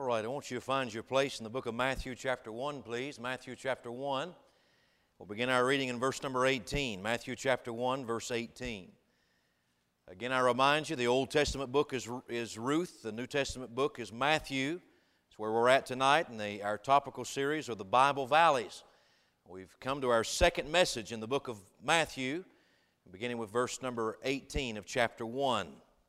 All right, I want you to find your place in the book of Matthew chapter 1, please. Matthew chapter 1. We'll begin our reading in verse number 18. Matthew chapter 1, verse 18. Again, I remind you, the Old Testament book is Ruth. The New Testament book is Matthew. It's where we're at tonight in our topical series of the Bible Valleys. We've come to our second message in the book of Matthew, beginning with verse number 18 of chapter 1.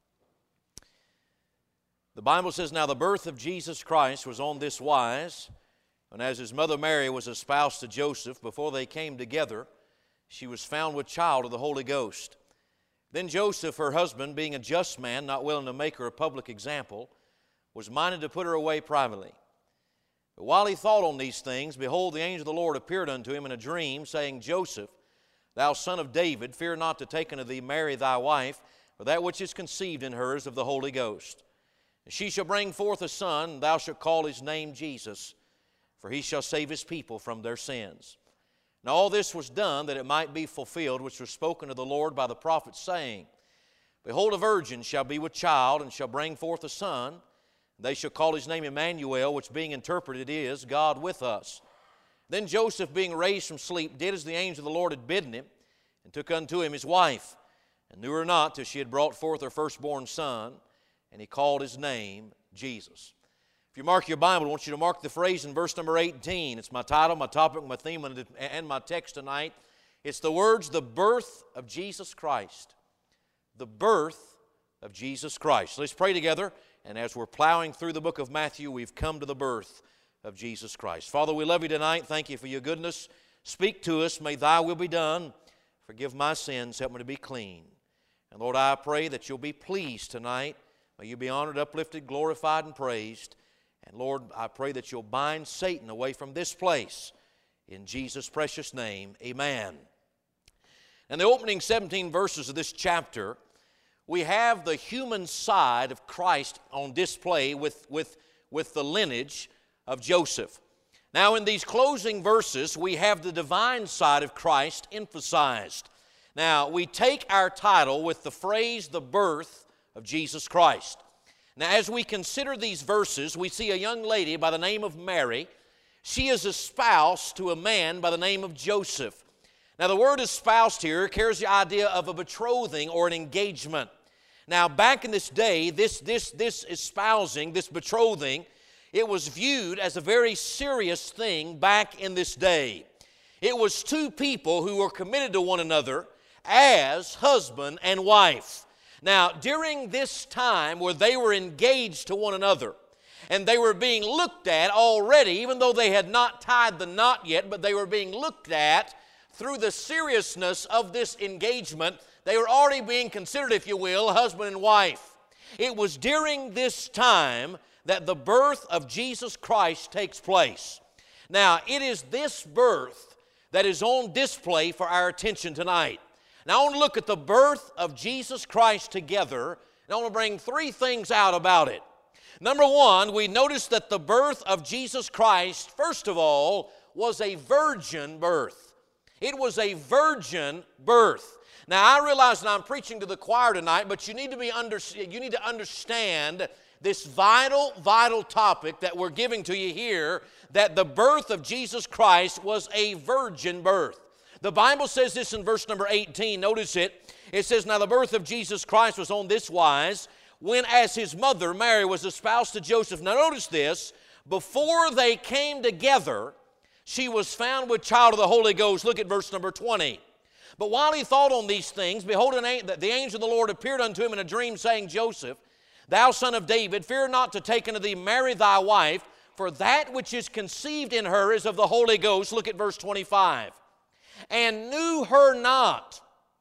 The Bible says, "Now the birth of Jesus Christ was on this wise, and as his mother Mary was espoused to Joseph, before they came together, she was found with child of the Holy Ghost. Then Joseph, her husband, being a just man, not willing to make her a public example, was minded to put her away privately. But while he thought on these things, behold, the angel of the Lord appeared unto him in a dream, saying, Joseph, thou son of David, fear not to take unto thee Mary thy wife, for that which is conceived in her is of the Holy Ghost. And she shall bring forth a son, and thou shalt call his name Jesus, for he shall save his people from their sins. Now all this was done that it might be fulfilled, which was spoken of the Lord by the prophet, saying, Behold, a virgin shall be with child, and shall bring forth a son, and they shall call his name Emmanuel, which being interpreted is, God with us. Then Joseph, being raised from sleep, did as the angel of the Lord had bidden him, and took unto him his wife, and knew her not till she had brought forth her firstborn son, and he called his name Jesus." If you mark your Bible, I want you to mark the phrase in verse number 18. It's my title, my topic, my theme, and my text tonight. It's the words, the birth of Jesus Christ. The birth of Jesus Christ. Let's pray together, and as we're plowing through the book of Matthew, we've come to the birth of Jesus Christ. Father, we love you tonight. Thank you for your goodness. Speak to us. May thy will be done. Forgive my sins. Help me to be clean. And Lord, I pray that you'll be pleased tonight. May you be honored, uplifted, glorified, and praised. And Lord, I pray that you'll bind Satan away from this place. In Jesus' precious name, amen. In the opening 17 verses of this chapter, we have the human side of Christ on display with the lineage of Joseph. Now in these closing verses, we have the divine side of Christ emphasized. Now we take our title with the phrase, the birth of Jesus Christ. Now, as we consider these verses, we see a young lady by the name of Mary. She is espoused to a man by the name of Joseph. Now, the word espoused here carries the idea of a betrothing or an engagement. Now, back in this day, this espousing, this betrothing, it was viewed as a very serious thing back in this day. It was two people who were committed to one another as husband and wife. Now, during this time where they were engaged to one another, and they were being looked at already, even though they had not tied the knot yet, but they were being looked at through the seriousness of this engagement, they were already being considered, if you will, husband and wife. It was during this time that the birth of Jesus Christ takes place. Now, it is this birth that is on display for our attention tonight. Now, I want to look at the birth of Jesus Christ together, and I want to bring three things out about it. Number one, we notice that the birth of Jesus Christ, first of all, was a virgin birth. It was a virgin birth. Now, I realize that I'm preaching to the choir tonight, but you need to understand this vital topic that we're giving to you here, that the birth of Jesus Christ was a virgin birth. The Bible says this in verse number 18. Notice it. It says, "Now the birth of Jesus Christ was on this wise, when as his mother Mary was espoused to Joseph." Now notice this. "Before they came together, she was found with child of the Holy Ghost." Look at verse number 20. "But while he thought on these things, behold, the angel of the Lord appeared unto him in a dream, saying, Joseph, thou son of David, fear not to take unto thee Mary thy wife, for that which is conceived in her is of the Holy Ghost." Look at verse 25. "And knew her not."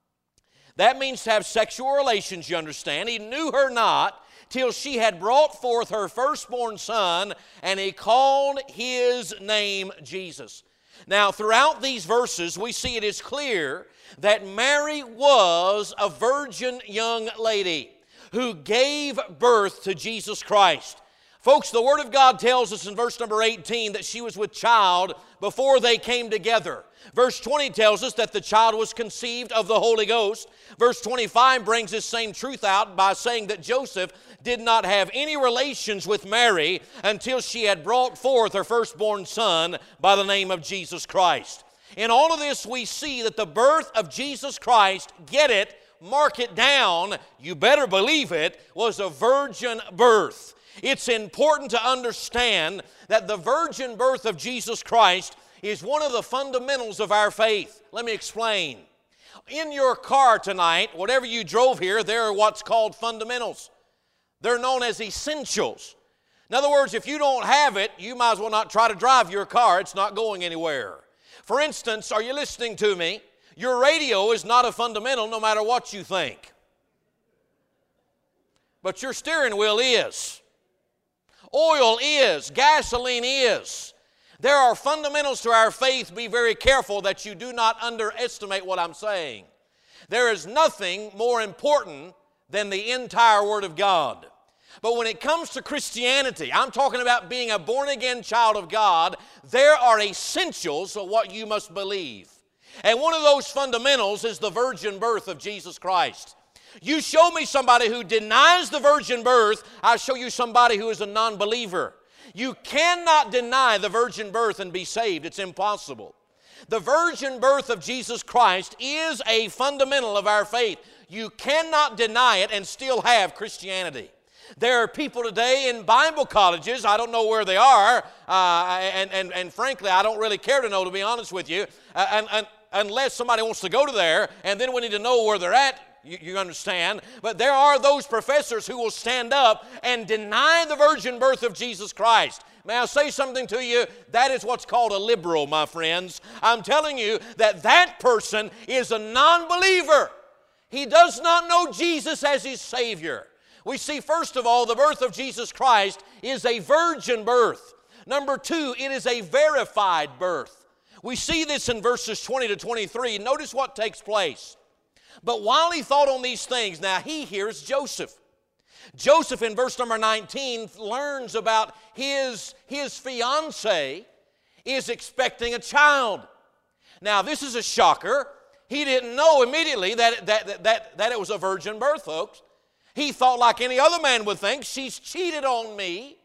That means to have sexual relations, you understand. "He knew her not till she had brought forth her firstborn son, and he called his name Jesus." Now, throughout these verses, we see it is clear that Mary was a virgin young lady who gave birth to Jesus Christ. Folks, the Word of God tells us in verse number 18 that she was with child before they came together. Verse 20 tells us that the child was conceived of the Holy Ghost. Verse 25 brings this same truth out by saying that Joseph did not have any relations with Mary until she had brought forth her firstborn son by the name of Jesus Christ. In all of this, we see that the birth of Jesus Christ, get it, mark it down, you better believe it, was a virgin birth. It's important to understand that the virgin birth of Jesus Christ is one of the fundamentals of our faith. Let me explain. In your car tonight, whatever you drove here, there are what's called fundamentals. They're known as essentials. In other words, if you don't have it, you might as well not try to drive your car. It's not going anywhere. For instance, are you listening to me? Your radio is not a fundamental no matter what you think. But your steering wheel is. Oil is. Gasoline is. There are fundamentals to our faith. Be very careful that you do not underestimate what I'm saying. There is nothing more important than the entire Word of God. But when it comes to Christianity, I'm talking about being a born-again child of God, there are essentials of what you must believe. And one of those fundamentals is the virgin birth of Jesus Christ. You show me somebody who denies the virgin birth, I'll show you somebody who is a non-believer. You cannot deny the virgin birth and be saved. It's impossible. The virgin birth of Jesus Christ is a fundamental of our faith. You cannot deny it and still have Christianity. There are people today in Bible colleges, I don't know where they are, and frankly, I don't really care to know, to be honest with you, unless somebody wants to go to there, and then we need to know where they're at. You understand? But there are those professors who will stand up and deny the virgin birth of Jesus Christ. May I say something to you? That is what's called a liberal, my friends. I'm telling you that person is a non-believer. He does not know Jesus as his Savior. We see, first of all, the birth of Jesus Christ is a virgin birth. Number two, it is a verified birth. We see this in verses 20 to 23. Notice what takes place. But while he thought on these things, now he hears Joseph. Joseph in verse number 19 learns about his fiancée is expecting a child. Now this is a shocker. He didn't know immediately that it was a virgin birth, folks. He thought, like any other man would think, she's cheated on me.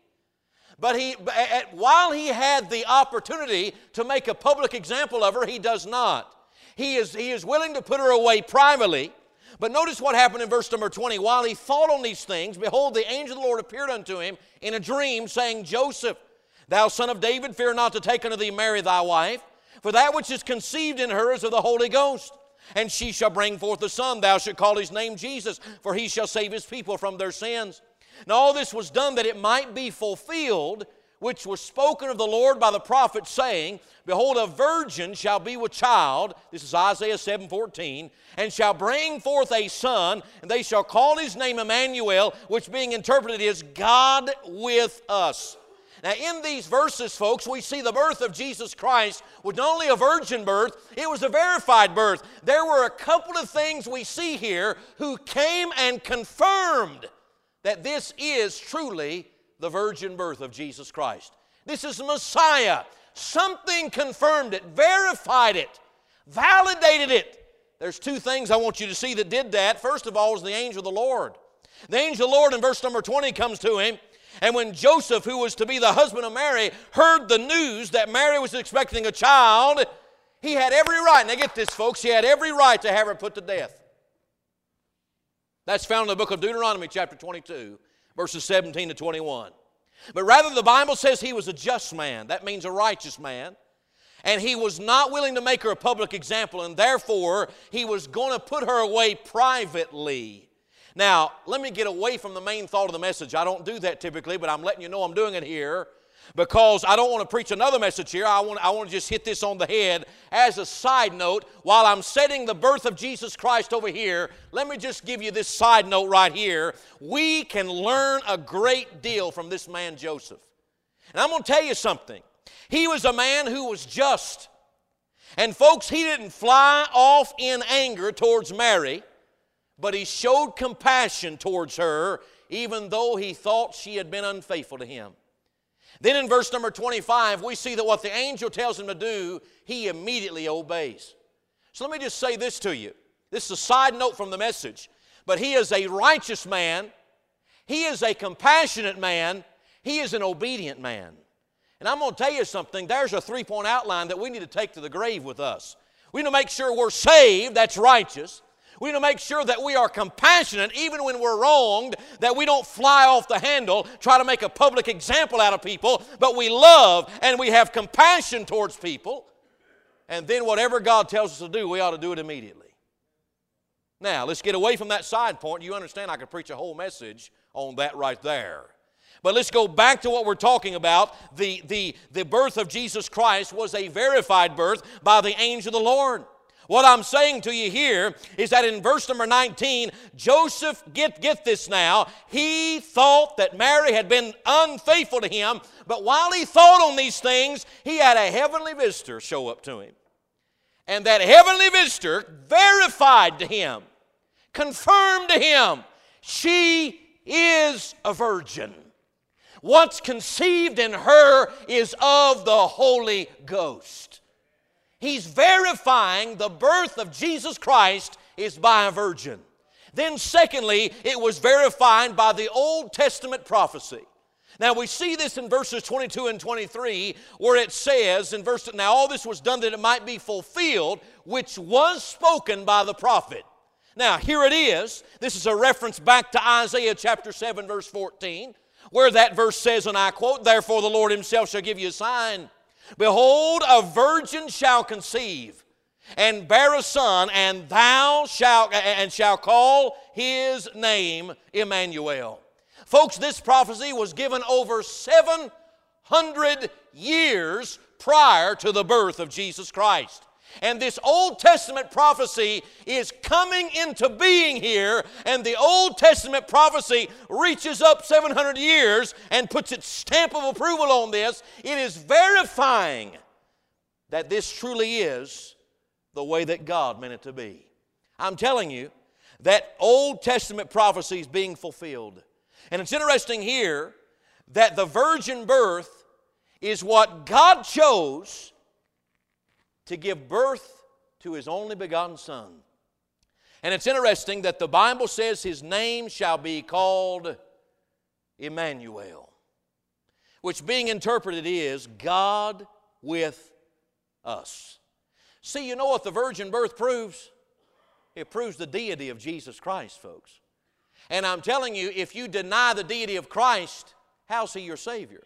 But while he had the opportunity to make a public example of her, he does not. He is willing to put her away privately. But notice what happened in verse number 20. While he thought on these things, behold, the angel of the Lord appeared unto him in a dream, saying, Joseph, thou son of David, fear not to take unto thee Mary thy wife, for that which is conceived in her is of the Holy Ghost. And she shall bring forth a son. Thou shalt call his name Jesus, for he shall save his people from their sins. Now all this was done that it might be fulfilled, which was spoken of the Lord by the prophet, saying, Behold, a virgin shall be with child, this is Isaiah 7:14, and shall bring forth a son, and they shall call his name Emmanuel, which being interpreted is God with us. Now in these verses, folks, we see the birth of Jesus Christ was not only a virgin birth, it was a verified birth. There were a couple of things we see here who came and confirmed that this is truly the virgin birth of Jesus Christ. This is the Messiah. Something confirmed it, verified it, validated it. There's two things I want you to see that did that. First of all was the angel of the Lord. The angel of the Lord in verse number 20 comes to him, and when Joseph, who was to be the husband of Mary, heard the news that Mary was expecting a child, he had every right, now get this folks, he had every right to have her put to death. That's found in the book of Deuteronomy chapter 22, verses 17 to 21. But rather the Bible says he was a just man. That means a righteous man. And he was not willing to make her a public example, and therefore he was going to put her away privately. Now, let me get away from the main thought of the message. I don't do that typically, but I'm letting you know I'm doing it here because I don't want to preach another message here. I want to just hit this on the head. As a side note, while I'm setting the birth of Jesus Christ over here, let me just give you this side note right here. We can learn a great deal from this man Joseph. And I'm going to tell you something. He was a man who was just. And folks, he didn't fly off in anger towards Mary, but he showed compassion towards her even though he thought she had been unfaithful to him. Then in verse number 25, we see that what the angel tells him to do, he immediately obeys. So let me just say this to you. This is a side note from the message. But he is a righteous man. He is a compassionate man. He is an obedient man. And I'm going to tell you something. There's a three-point outline that we need to take to the grave with us. We need to make sure we're saved, that's righteous. We need to make sure that we are compassionate even when we're wronged, that we don't fly off the handle, try to make a public example out of people, but we love and we have compassion towards people. And then whatever God tells us to do, we ought to do it immediately. Now, let's get away from that side point. You understand I could preach a whole message on that right there. But let's go back to what we're talking about. The birth of Jesus Christ was a verified birth by the angel of the Lord. What I'm saying to you here is that in verse number 19, Joseph, get this now, he thought that Mary had been unfaithful to him, but while he thought on these things, he had a heavenly visitor show up to him. And that heavenly visitor verified to him, confirmed to him, she is a virgin. What's conceived in her is of the Holy Ghost. He's verifying the birth of Jesus Christ is by a virgin. Then secondly, it was verified by the Old Testament prophecy. Now we see this in verses 22 and 23 where it says, now all this was done that it might be fulfilled, which was spoken by the prophet. Now here it is. This is a reference back to Isaiah chapter 7 verse 14, where that verse says, and I quote, "Therefore the Lord himself shall give you a sign. Behold, a virgin shall conceive and bear a son, and thou shalt call his name Emmanuel." Folks, this prophecy was given over 700 years prior to the birth of Jesus Christ. And this Old Testament prophecy is coming into being here, and the Old Testament prophecy reaches up 700 years and puts its stamp of approval on this. It is verifying that this truly is the way that God meant it to be. I'm telling you that Old Testament prophecy is being fulfilled. And it's interesting here that the virgin birth is what God chose to give birth to His only begotten Son. And it's interesting that the Bible says His name shall be called Emmanuel, which being interpreted is God with us. See, you know what the virgin birth proves? It proves the deity of Jesus Christ, folks. And I'm telling you, if you deny the deity of Christ, how's He your Savior?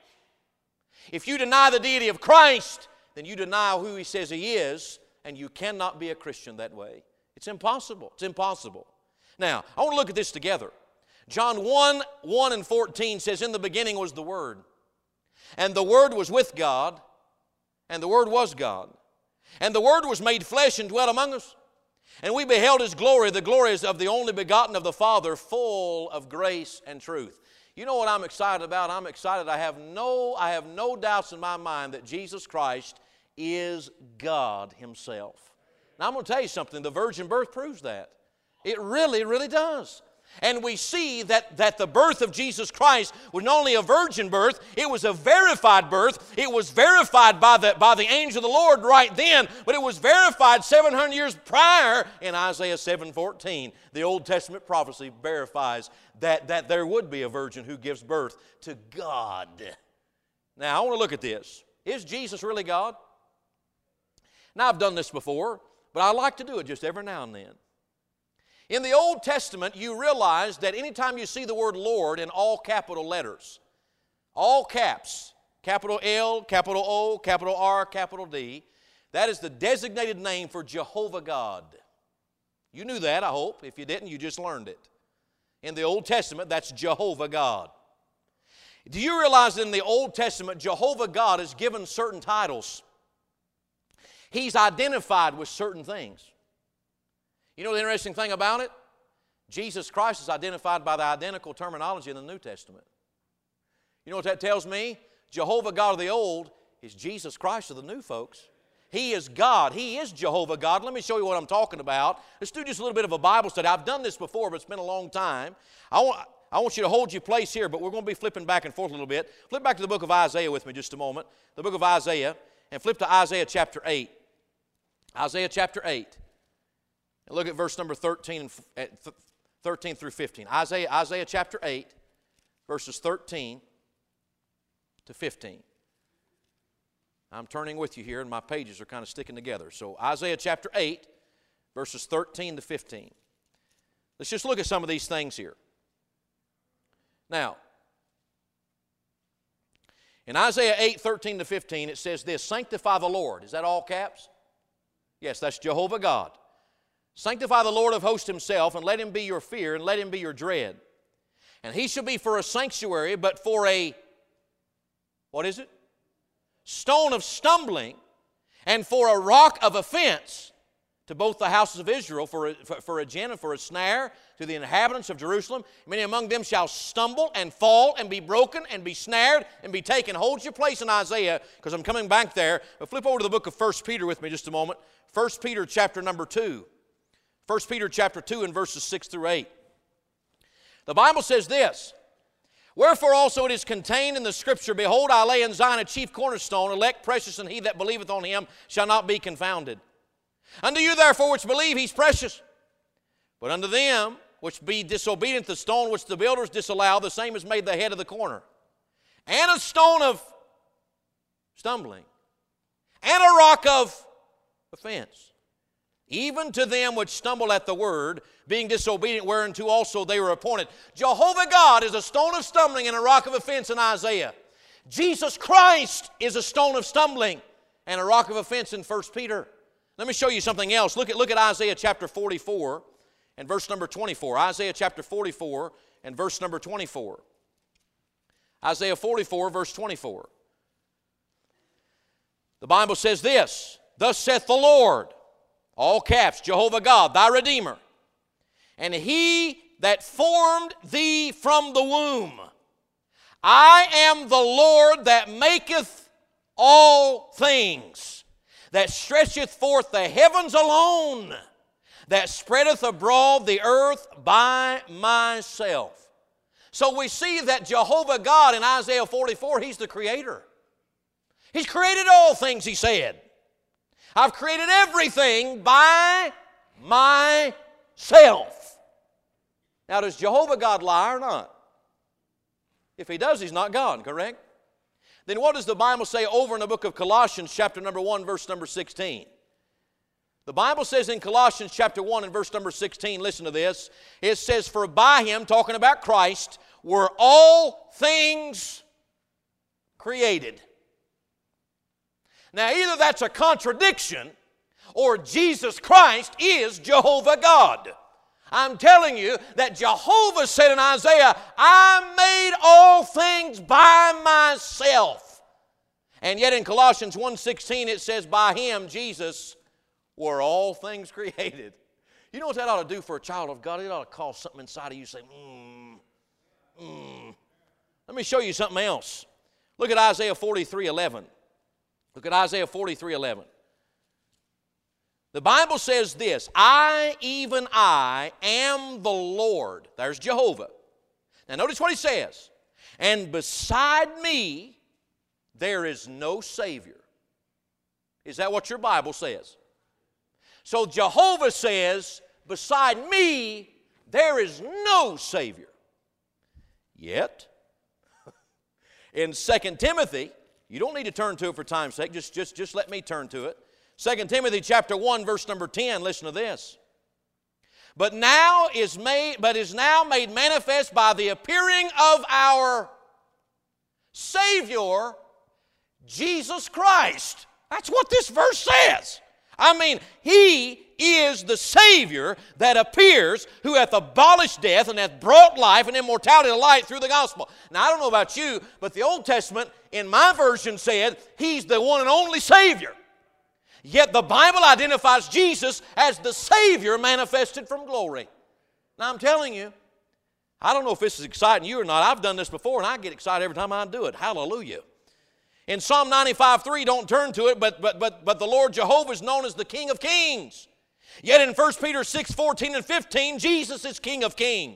If you deny the deity of Christ, then you deny who He says He is, and you cannot be a Christian that way. It's impossible. It's impossible. Now, I want to look at this together. John 1 and 14 says, "In the beginning was the Word, and the Word was with God, and the Word was God. And the Word was made flesh and dwelt among us. And we beheld His glory, the glory is of the only begotten of the Father, full of grace and truth." You know what I'm excited about? I'm excited. I have no doubts in my mind that Jesus Christ is God Himself. Now I'm going to tell you something. The virgin birth proves that. It really, really does. And we see that the birth of Jesus Christ was not only a virgin birth, it was a verified birth. It was verified by the angel of the Lord right then, but it was verified 700 years prior in Isaiah 7:14. The Old Testament prophecy verifies that there would be a virgin who gives birth to God. Now, I want to look at this. Is Jesus really God? Now, I've done this before, but I like to do it just every now and then. In the Old Testament, you realize that anytime you see the word Lord in all capital letters, all caps, capital L, capital O, capital R, capital D, that is the designated name for Jehovah God. You knew that, I hope. If you didn't, you just learned it. In the Old Testament, that's Jehovah God. Do you realize that in the Old Testament, Jehovah God is given certain titles? He's identified with certain things. You know the interesting thing about it? Jesus Christ is identified by the identical terminology in the New Testament. You know what that tells me? Jehovah God of the Old is Jesus Christ of the New, folks. He is God. He is Jehovah God. Let me show you what I'm talking about. Let's do just a little bit of a Bible study. I've done this before, but it's been a long time. I I want you to hold your place here, but we're going to be flipping back and forth a little bit. Flip back to the book of Isaiah with me just a moment. The book of Isaiah, and flip to Isaiah chapter 8. Isaiah chapter 8. And look at verse number 13 through 15. Isaiah chapter 8, verses 13 to 15. I'm turning with you here, and my pages are kind of sticking together. So Isaiah chapter 8, verses 13 to 15. Let's just look at some of these things here. Now, in Isaiah 8, 13 to 15, it says this, sanctify the Lord. Is that all caps? Yes, that's Jehovah God. Sanctify the Lord of hosts himself, and let him be your fear, and let him be your dread. And he shall be for a sanctuary, but for a, what is it? Stone of stumbling, and for a rock of offense to both the houses of Israel, for a gin and for a snare to the inhabitants of Jerusalem. Many among them shall stumble and fall and be broken and be snared and be taken. Hold your place in Isaiah, because I'm coming back there. But flip over to the book of 1 Peter with me just a moment. 1 Peter chapter number 2. 1 Peter chapter 2 and verses 6 through 8. The Bible says this, wherefore also it is contained in the Scripture, behold, I lay in Zion a chief cornerstone, elect, precious, and he that believeth on him shall not be confounded. Unto you therefore which believe, he's precious. But unto them which be disobedient, the stone which the builders disallowed, the same is made the head of the corner. And a stone of stumbling, and a rock of offense. Even to them which stumble at the word, being disobedient, whereunto also they were appointed. Jehovah God is a stone of stumbling and a rock of offense in Isaiah. Jesus Christ is a stone of stumbling and a rock of offense in 1 Peter. Let me show you something else. Look at Isaiah chapter 44 and verse number 24. Isaiah chapter 44 and verse number 24. Isaiah 44, verse 24. The Bible says this, thus saith the Lord, all caps, Jehovah God, thy Redeemer, and he that formed thee from the womb. I am the Lord that maketh all things, that stretcheth forth the heavens alone, that spreadeth abroad the earth by myself. So we see that Jehovah God in Isaiah 44, he's the creator. He's created all things, he said. I've created everything by myself. Now, does Jehovah God lie or not? If he does, he's not God, correct? Then what does the Bible say over in the book of Colossians chapter number 1, verse number 16? The Bible says in Colossians chapter 1 and verse number 16, listen to this. It says, for by him, talking about Christ, were all things created. Now, either that's a contradiction or Jesus Christ is Jehovah God. I'm telling you that Jehovah said in Isaiah, I made all things by myself. And yet in Colossians 1:16 it says, by him, Jesus, were all things created. You know what that ought to do for a child of God? It ought to cause something inside of you say, Let me show you something else. Look at Isaiah 43:11. Look at Isaiah 43:11. The Bible says this, I, even I, am the Lord. There's Jehovah. Now notice what he says. And beside me, there is no Savior. Is that what your Bible says? So Jehovah says, beside me, there is no Savior. Yet, in 2 Timothy, you don't need to turn to it for time's sake. Just let me turn to it. 2 Timothy chapter 1, verse number 10, listen to this. But is now made manifest by the appearing of our Savior, Jesus Christ. That's what this verse says. I mean, he is the Savior that appears, who hath abolished death and hath brought life and immortality to light through the gospel. Now, I don't know about you, but the Old Testament, in my version, said he's the one and only Savior. Yet the Bible identifies Jesus as the Savior manifested from glory. Now, I'm telling you, I don't know if this is exciting you or not. I've done this before, and I get excited every time I do it. Hallelujah. In Psalm 95:3, don't turn to it, but the Lord Jehovah is known as the King of Kings. Yet in 1 Peter 6:14 and 15, Jesus is King of Kings.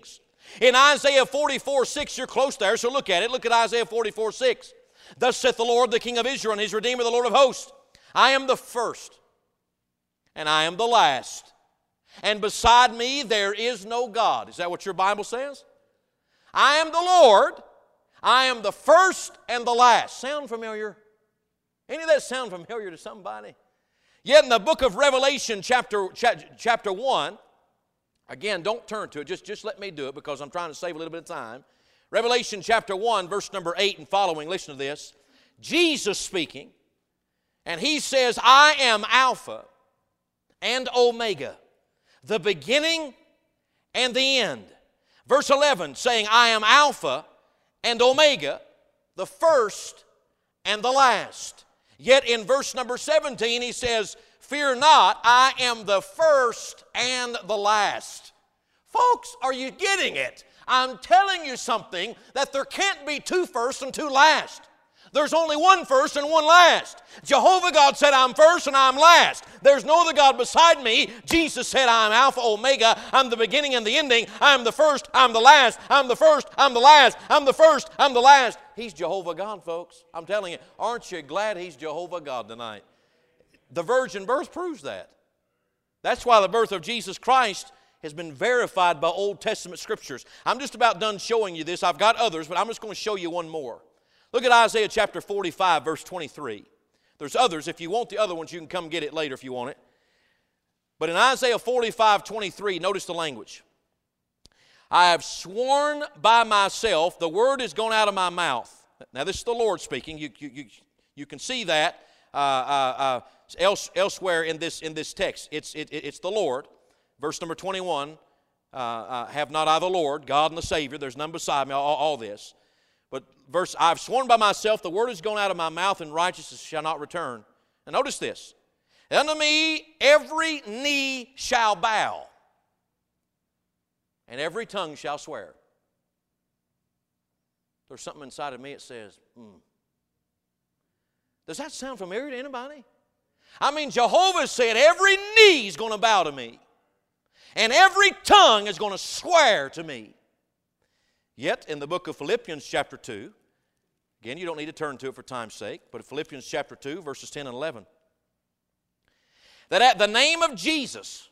In Isaiah 44:6, you're close there, so look at it. Look at Isaiah 44:6. Thus saith the Lord, the King of Israel, and His Redeemer, the Lord of hosts, I am the first, and I am the last, and beside me there is no God. Is that what your Bible says? I am the Lord, I am the first and the last. Sound familiar? Any of that sound familiar to somebody? Yet in the book of Revelation, chapter 1, again, don't turn to it, just let me do it because I'm trying to save a little bit of time. Revelation chapter 1, verse number 8 and following, listen to this. Jesus speaking, and He says, I am Alpha and Omega, the beginning and the end. Verse 11, saying, I am Alpha and Omega, the first and the last. Yet in verse number 17, He says, fear not, I am the first and the last. Folks, are you getting it? I'm telling you something that there can't be two first and two last. There's only one first and one last. Jehovah God said, I'm first and I'm last. There's no other God beside me. Jesus said, I'm Alpha, Omega. I'm the beginning and the ending. I'm the first, I'm the last. I'm the first, I'm the last. I'm the first, I'm the last. He's Jehovah God, folks. I'm telling you, aren't you glad He's Jehovah God tonight? The virgin birth proves that. That's why the birth of Jesus Christ has been verified by Old Testament scriptures. I'm just about done showing you this. I've got others, but I'm just going to show you one more. Look at Isaiah chapter 45, verse 23. There's others. If you want the other ones, you can come get it later if you want it. But in Isaiah 45, 23, notice the language. I have sworn by myself, the word is gone out of my mouth. Now this is the Lord speaking. You can see that elsewhere in this text. It's the Lord. Verse number 21, have not I the Lord, God and the Savior, there's none beside me, all this. But verse, I've sworn by myself, the word is gone out of my mouth, and righteousness shall not return. And notice this, unto me every knee shall bow, and every tongue shall swear. There's something inside of me that says, Does that sound familiar to anybody? I mean, Jehovah said every knee is going to bow to me. And every tongue is going to swear to me. Yet in the book of Philippians chapter 2, again, you don't need to turn to it for time's sake, but Philippians chapter 2, verses 10 and 11, that at the name of Jesus,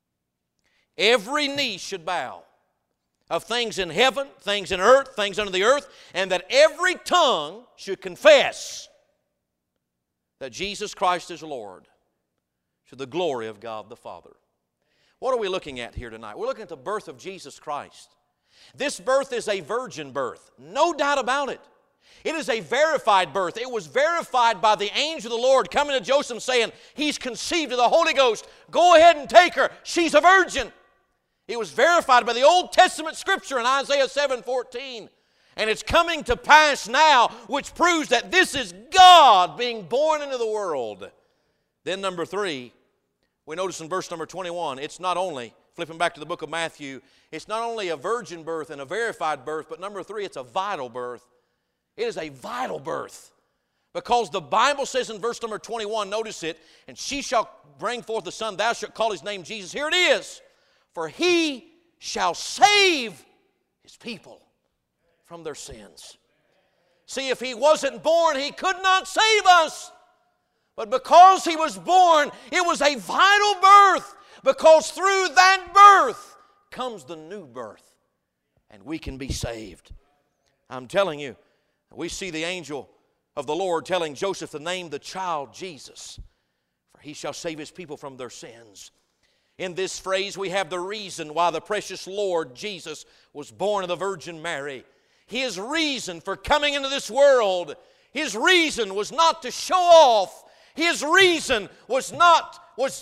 every knee should bow, of things in heaven, things in earth, things under the earth, and that every tongue should confess that Jesus Christ is Lord, to the glory of God the Father. What are we looking at here tonight? We're looking at the birth of Jesus Christ. This birth is a virgin birth, no doubt about it. It is a verified birth. It was verified by the angel of the Lord coming to Joseph saying, he's conceived of the Holy Ghost. Go ahead and take her. She's a virgin. It was verified by the Old Testament scripture in Isaiah 7:14. And it's coming to pass now, which proves that this is God being born into the world. Then number 3, we notice in verse number 21, it's not only, flipping back to the book of Matthew, it's not only a virgin birth and a verified birth, but number 3, it's a vital birth. It is a vital birth. Because the Bible says in verse number 21, notice it, and she shall bring forth a son, thou shalt call his name Jesus. Here it is. For he shall save his people from their sins. See, if he wasn't born, he could not save us. But because he was born, it was a vital birth. Because through that birth comes the new birth. And we can be saved. I'm telling you, we see the angel of the Lord telling Joseph to name the child Jesus. For he shall save his people from their sins. In this phrase, we have the reason why the precious Lord Jesus was born of the Virgin Mary. His reason for coming into this world, his reason was not to show off. His reason was not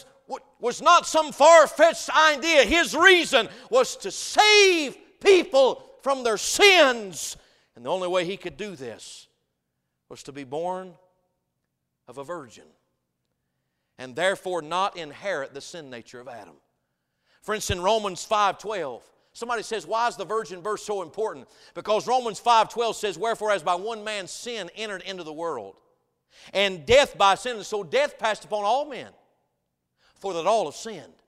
some far-fetched idea. His reason was to save people from their sins. And the only way he could do this was to be born of a virgin, and therefore not inherit the sin nature of Adam. For instance, in Romans 5:12, somebody says, why is the virgin birth so important? Because Romans 5:12 says, wherefore as by one man sin entered into the world, and death by sin, and so death passed upon all men, for that all have sinned.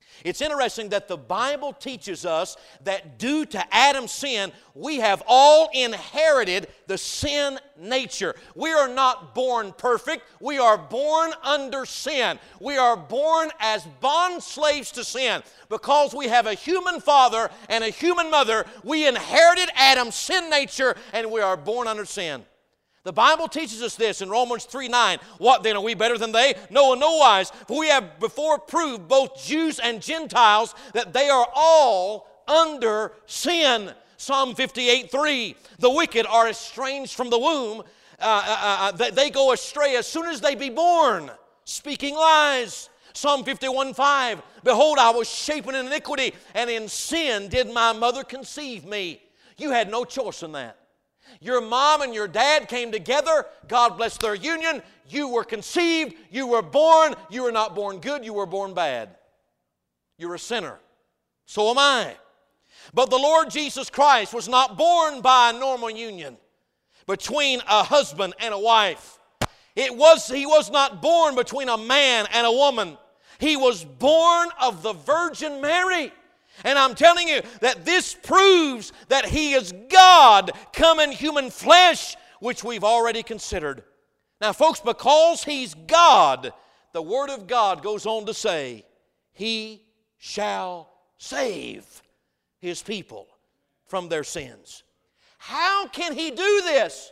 It's interesting that the Bible teaches us that due to Adam's sin, we have all inherited the sin nature. We are not born perfect. We are born under sin. We are born as bond slaves to sin. Because we have a human father and a human mother, we inherited Adam's sin nature and we are born under sin. The Bible teaches us this in Romans 3:9. What then, are we better than they? No, in no wise. For we have before proved, both Jews and Gentiles, that they are all under sin. Psalm 58:3. The wicked are estranged from the womb. They go astray as soon as they be born, speaking lies. Psalm 51:5. Behold, I was shapen in iniquity, and in sin did my mother conceive me. You had no choice in that. Your mom and your dad came together. God bless their union. You were conceived. You were born. You were not born good. You were born bad. You're a sinner. So am I. But the Lord Jesus Christ was not born by a normal union between a husband and a wife. He was not born between a man and a woman. He was born of the Virgin Mary. And I'm telling you that this proves that He is God come in human flesh, which we've already considered. Now, folks, because He's God, the Word of God goes on to say, He shall save His people from their sins. How can He do this?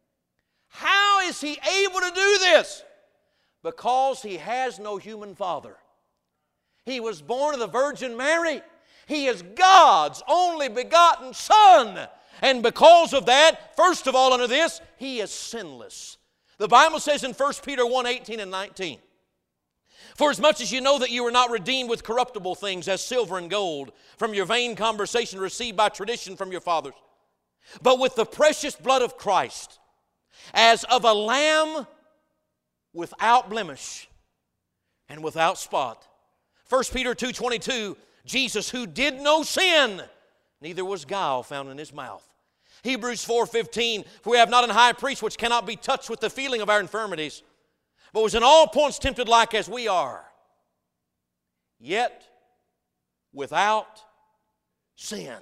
How is He able to do this? Because He has no human father. He was born of the Virgin Mary. He is God's only begotten Son. And because of that, first of all, under this, He is sinless. The Bible says in 1 Peter 1:18 and 19, For as much as you know that you were not redeemed with corruptible things as silver and gold from your vain conversation received by tradition from your fathers, but with the precious blood of Christ, as of a lamb without blemish and without spot. 1 Peter 2:22, Jesus, who did no sin, neither was guile found in His mouth. Hebrews 4:15, For we have not an high priest which cannot be touched with the feeling of our infirmities, but was in all points tempted like as we are, yet without sin.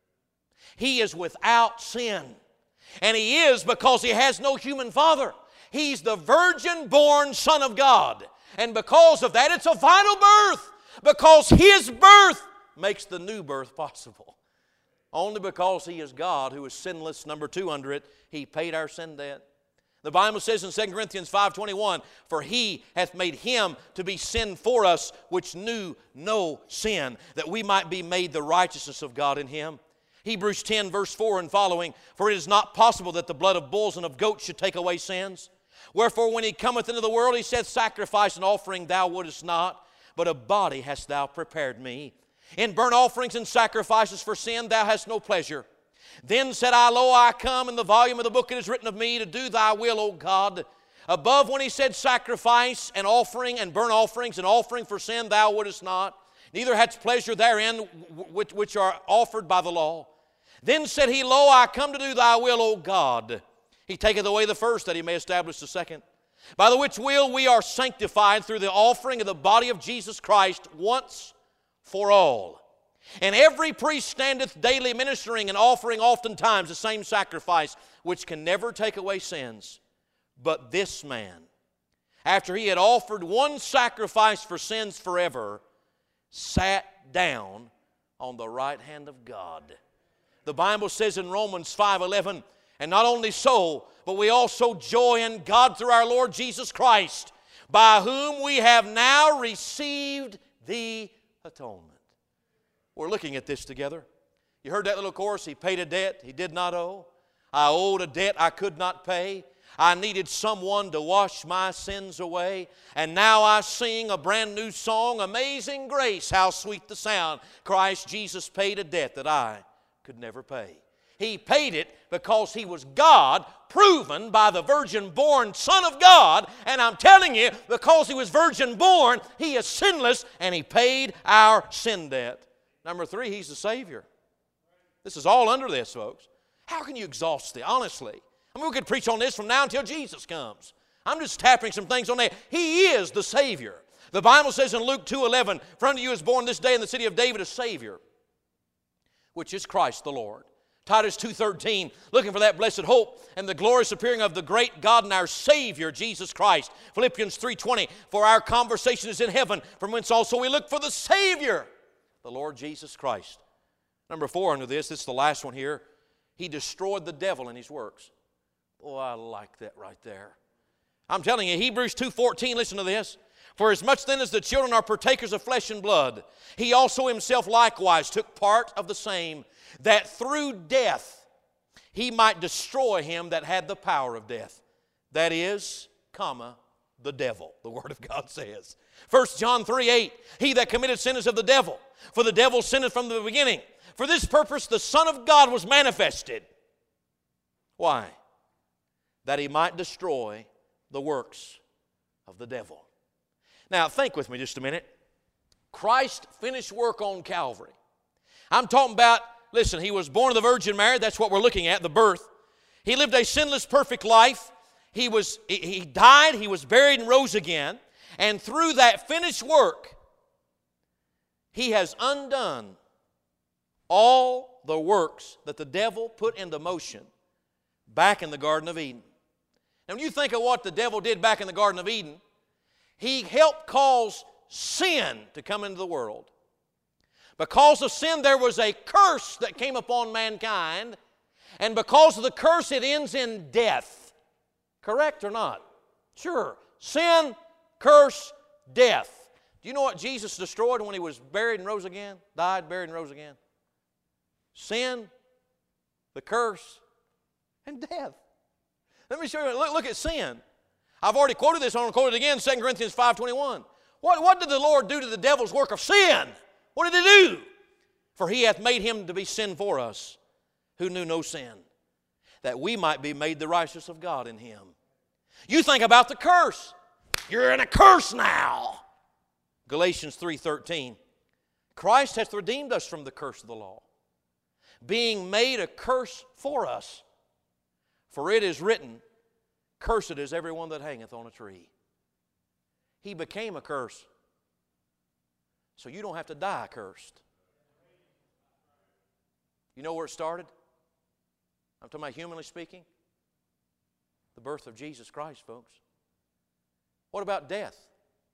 He is without sin. And He is because He has no human father. He's the virgin-born Son of God. And because of that, it's a vital birth. Because His birth makes the new birth possible. Only because He is God, who is sinless. Number 2 under it, He paid our sin debt. The Bible says in 2 Corinthians 5:21, For He hath made Him to be sin for us, which knew no sin, that we might be made the righteousness of God in Him. Hebrews 10 verse 4 and following, For it is not possible that the blood of bulls and of goats should take away sins. Wherefore when He cometh into the world, He saith, Sacrifice and offering thou wouldest not, but a body hast thou prepared me. In burnt offerings and sacrifices for sin thou hast no pleasure. Then said I, Lo, I come, in the volume of the book it is written of me, to do thy will, O God. Above when He said sacrifice and offering and burnt offerings and offering for sin thou wouldest not, neither hadst pleasure therein which are offered by the law. Then said He, Lo, I come to do thy will, O God. He taketh away the first, that He may establish the second. By the which will we are sanctified through the offering of the body of Jesus Christ once for all. And every priest standeth daily ministering and offering oftentimes the same sacrifice, which can never take away sins. But this man, after He had offered one sacrifice for sins forever, sat down on the right hand of God. The Bible says in Romans 5:11, And not only so, but we also joy in God through our Lord Jesus Christ, by whom we have now received the atonement. We're looking at this together. You heard that little chorus, He paid a debt He did not owe. I owed a debt I could not pay. I needed someone to wash my sins away. And now I sing a brand new song, Amazing Grace, how sweet the sound. Christ Jesus paid a debt that I could never pay. He paid it because He was God, proven by the virgin-born Son of God. And I'm telling you, because He was virgin-born, He is sinless, and He paid our sin debt. Number 3, He's the Savior. This is all under this, folks. How can you exhaust it, honestly? I mean, we could preach on this from now until Jesus comes. I'm just tapping some things on there. He is the Savior. The Bible says in Luke 2:11, "For unto you is born this day in the city of David a Savior, which is Christ the Lord." Titus 2:13, looking for that blessed hope and the glorious appearing of the great God and our Savior, Jesus Christ. Philippians 3:20, "For our conversation is in heaven, from whence also we look for the Savior, the Lord Jesus Christ." Number 4 under this is the last one here. He destroyed the devil and his works. Oh, I like that right there. I'm telling you, Hebrews 2:14, listen to this. "For as much then as the children are partakers of flesh and blood, he also himself likewise took part of the same, that through death he might destroy him that had the power of death, that is, the devil," the Word of God says. 1 John 3:8, "He that committed sin is of the devil, for the devil sinned from the beginning. For this purpose the Son of God was manifested." Why? That he might destroy the works of the devil. Now, think with me just a minute. Christ's finished work on Calvary. I'm talking about, listen, he was born of the Virgin Mary. That's what we're looking at, the birth. He lived a sinless, perfect life. He died, he was buried, and rose again. And through that finished work, he has undone all the works that the devil put into motion back in the Garden of Eden. Now, when you think of what the devil did back in the Garden of Eden, he helped cause sin to come into the world. Because of sin, there was a curse that came upon mankind, and because of the curse, it ends in death. Correct or not? Sure. Sin, curse, death. Do you know what Jesus destroyed when he was buried and rose again? Died, buried, and rose again? Sin, the curse, and death. Let me show you. Look at sin. I've already quoted this. I'm going to quote it again, 2 Corinthians 5:21. What did the Lord do to the devil's work of sin? What did he do? "For he hath made him to be sin for us, who knew no sin, that we might be made the righteousness of God in him." You think about the curse. You're in a curse now. Galatians 3:13. "Christ hath redeemed us from the curse of the law, being made a curse for us. For it is written, Cursed is everyone that hangeth on a tree." He became a curse, so you don't have to die cursed. You know where it started? I'm talking about humanly speaking. The birth of Jesus Christ, folks. What about death?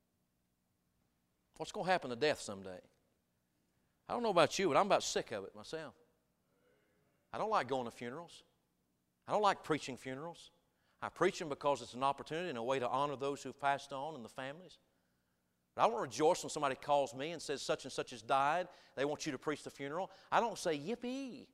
What's going to happen to death someday? I don't know about you, but I'm about sick of it myself. I don't like going to funerals. I don't like preaching funerals. I preach them because it's an opportunity and a way to honor those who've passed on and the families. But I don't rejoice when somebody calls me and says such and such has died. They want you to preach the funeral. I don't say yippee.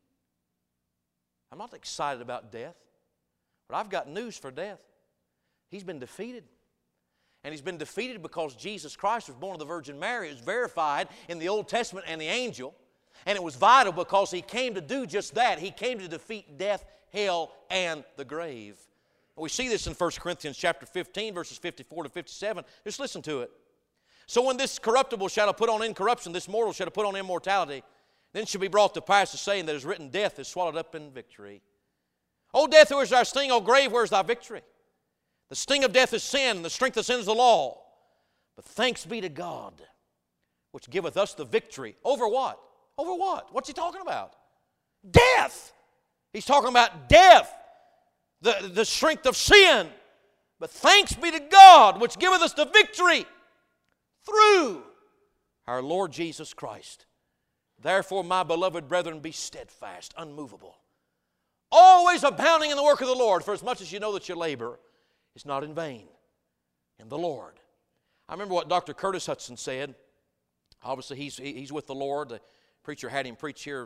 I'm not excited about death. But I've got news for death. He's been defeated. And he's been defeated because Jesus Christ was born of the Virgin Mary. It was verified in the Old Testament and the angel. And it was vital because he came to do just that. He came to defeat death, hell, and the grave. We see this in 1 Corinthians chapter 15, verses 54 to 57. Just listen to it. "So when this corruptible shall have put on incorruption, this mortal shall have put on immortality, then shall be brought to pass the saying that is written, Death is swallowed up in victory. O death, where is thy sting? O grave, where is thy victory? The sting of death is sin, and the strength of sin is the law. But thanks be to God, which giveth us the victory." Over what? Over what? What's he talking about? Death. He's talking about death, the strength of sin. "But thanks be to God, which giveth us the victory through our Lord Jesus Christ. Therefore, my beloved brethren, be steadfast, unmovable, always abounding in the work of the Lord, for as much as you know that your labor is not in vain in the Lord." I remember what Dr. Curtis Hudson said. Obviously, he's with the Lord. The preacher had him preach here,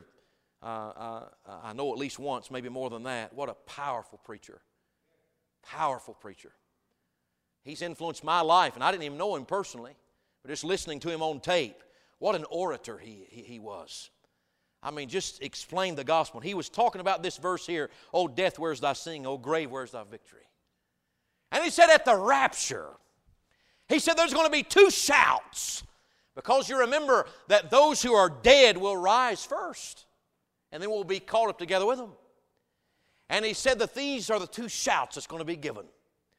I know at least once, maybe more than that. What a powerful preacher. Powerful preacher. He's influenced my life, and I didn't even know him personally, but just listening to him on tape, what an orator he was. I mean, just explain the gospel. He was talking about this verse here, "O death, where's thy sting? O grave, where's thy victory?" And he said at the rapture, he said there's going to be two shouts, because you remember that those who are dead will rise first, and then we'll be caught up together with them. And he said that these are the two shouts that's going to be given.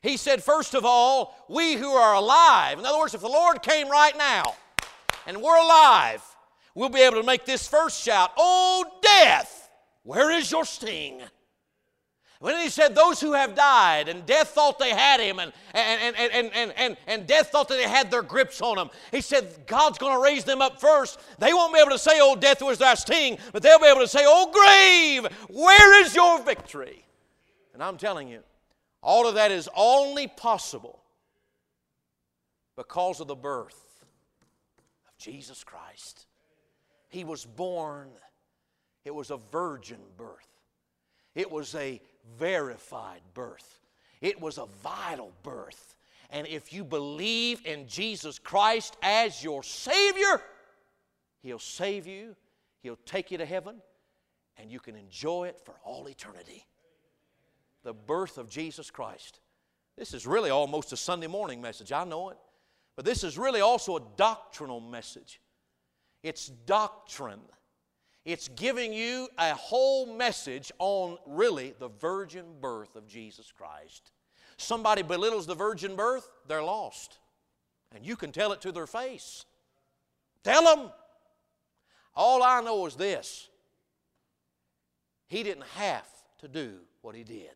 He said, first of all, we who are alive. In other words, if the Lord came right now and we're alive, we'll be able to make this first shout, "Oh, death, where is your sting?" When he said those who have died, and death thought they had him, and death thought that they had their grips on him, he said God's going to raise them up first. They won't be able to say, "Oh, death, where's thy sting?" But they'll be able to say, "Oh, grave, where is your victory?" And I'm telling you, all of that is only possible because of the birth of Jesus Christ. He was born. It was a virgin birth. It was a verified birth. It was a vital birth. And if you believe in Jesus Christ as your Savior, He'll save you, He'll take you to heaven, and you can enjoy it for all eternity. The birth of Jesus Christ. This is really almost a Sunday morning message, I know it. But this is really also a doctrinal message. It's doctrine. It's giving you a whole message on really the virgin birth of Jesus Christ. Somebody belittles the virgin birth, they're lost. And you can tell it to their face. Tell them. All I know is this. He didn't have to do what He did.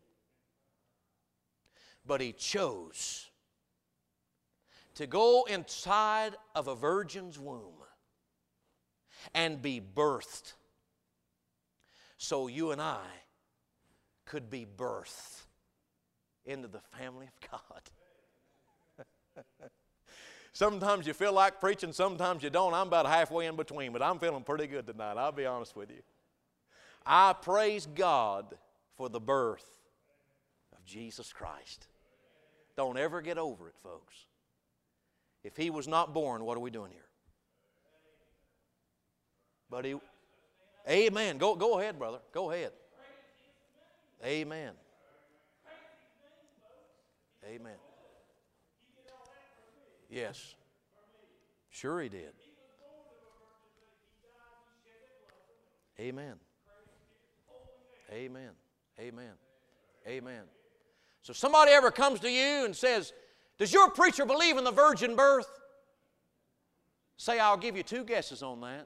But He chose to go inside of a virgin's womb and be birthed so you and I could be birthed into the family of God. Sometimes you feel like preaching, sometimes you don't. I'm about halfway in between, but I'm feeling pretty good tonight, I'll be honest with you. I praise God for the birth of Jesus Christ. Don't ever get over it, folks. If He was not born, what are we doing here? But He... Amen. Go ahead, brother. Go ahead. Amen. Amen. Yes. Sure He did. Amen. Amen. Amen. Amen. So somebody ever comes to you and says, "Does your preacher believe in the virgin birth?" Say, "I'll give you 2 guesses on that."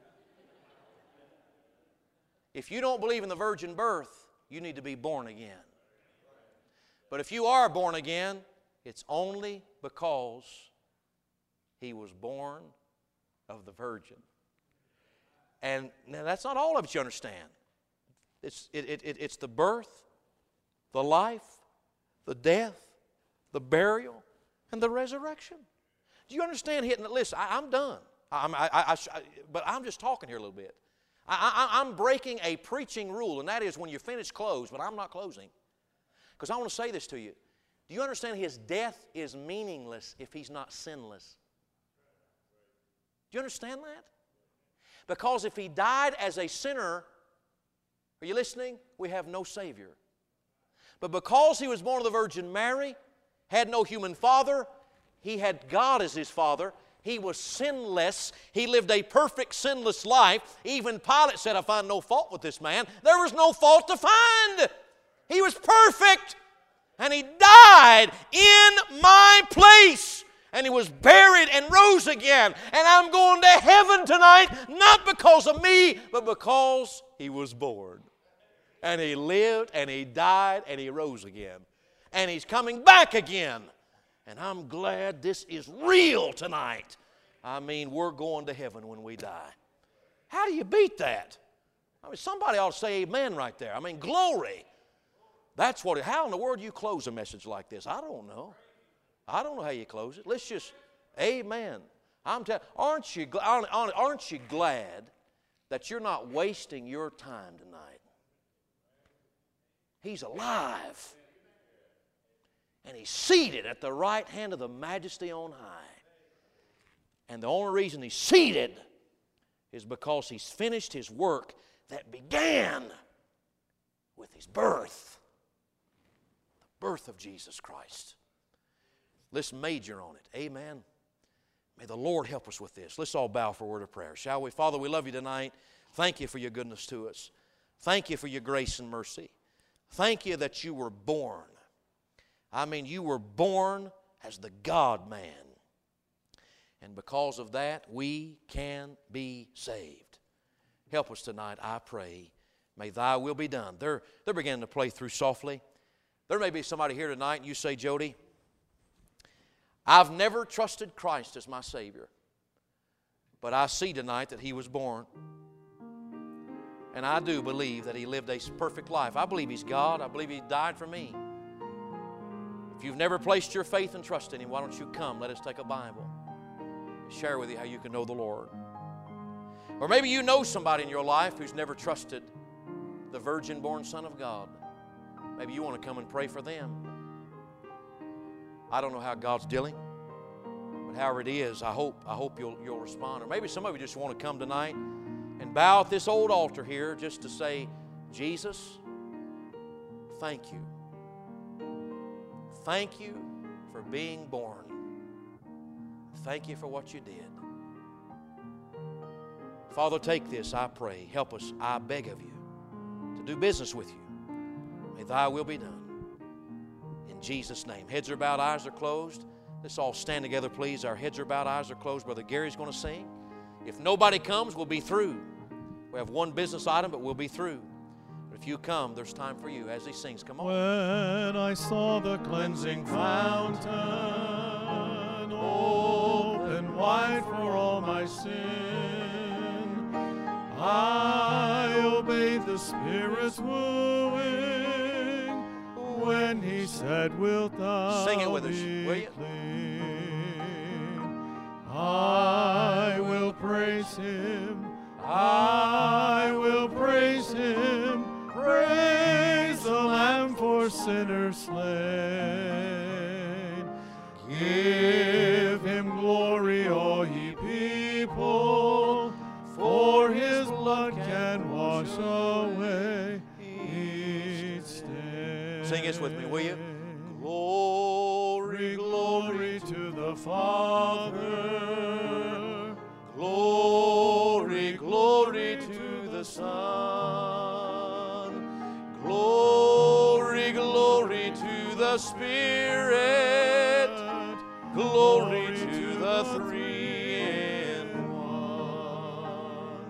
If you don't believe in the virgin birth, you need to be born again. But if you are born again, it's only because He was born of the virgin. And now that's not all of it you understand. It's the birth, the life, the death, the burial, and the resurrection. Do you understand? Listen, I'm done. But I'm just talking here a little bit. I'm breaking a preaching rule, and that is when you finish, close, but I'm not closing. Because I want to say this to you. Do you understand His death is meaningless if He's not sinless? Do you understand that? Because if He died as a sinner, are you listening? We have no Savior. But because He was born of the Virgin Mary, had no human father, He had God as His Father, He was sinless. He lived a perfect, sinless life. Even Pilate said, "I find no fault with this man." There was no fault to find. He was perfect. And He died in my place. And He was buried and rose again. And I'm going to heaven tonight, not because of me, but because He was born. And He lived, and He died, and He rose again. And He's coming back again. And I'm glad this is real tonight. I mean, we're going to heaven when we die. How do you beat that? I mean, somebody ought to say amen right there. I mean, glory. That's what how in the world do you close a message like this? I don't know. I don't know how you close it. Let's just, amen. Aren't you glad that you're not wasting your time tonight? He's alive. And He's seated at the right hand of the Majesty on high. And the only reason He's seated is because He's finished His work that began with His birth. The birth of Jesus Christ. Let's major on it. Amen. May the Lord help us with this. Let's all bow for a word of prayer, shall we? Father, we love You tonight. Thank You for Your goodness to us. Thank You for Your grace and mercy. Thank You that You were born. I mean, you were born as the God-man. And because of that, we can be saved. Help us tonight, I pray. May Thy will be done. They're beginning to play through softly. There may be somebody here tonight and you say, Jody, I've never trusted Christ as my Savior. But I see tonight that He was born. And I do believe that He lived a perfect life. I believe He's God. I believe He died for me. If you've never placed your faith and trust in Him, why don't you come? Let us take a Bible. Share with you how you can know the Lord. Or maybe you know somebody in your life who's never trusted the virgin-born Son of God. Maybe you want to come and pray for them. I don't know how God's dealing, but however it is, I hope you'll respond. Or maybe some of you just want to come tonight and bow at this old altar here just to say, Jesus, thank you. Thank you for being born. Thank you for what you did. Father, take this, I pray. Help us, I beg of you, to do business with you. May Thy will be done. In Jesus' name. Heads are bowed, eyes are closed. Let's all stand together, please. Our heads are bowed, eyes are closed. Brother Gary's going to sing. If nobody comes, we'll be through. We have one business item, but we'll be through. But if you come, there's time for you as he sings. Come on. When I saw the cleansing fountain open wide for all my sin, I obeyed the Spirit's wooing when He said, wilt thou Sing it with us, be will you? clean? I will praise Him. I will praise Him. Praise the Lamb for sinners slain. Give Him glory, all ye people, for His blood can wash away each stain. Sing this with me, will you? Glory, glory to the Father. Glory, glory to the Son. Glory, glory to the Spirit. Glory to the Three in One.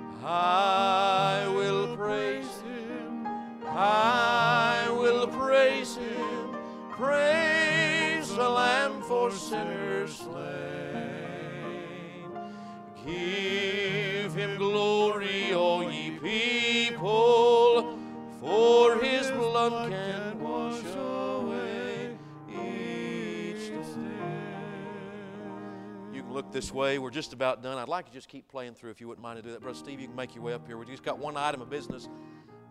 I will praise Him. I will praise Him. Praise the Lamb for sinners slain. Give Him glory, all ye people, for His blood can wash away each stain. You can look this way. We're just about done. I'd like to just keep playing through if you wouldn't mind to do that. Brother Steve, you can make your way up here. We just got one item of business.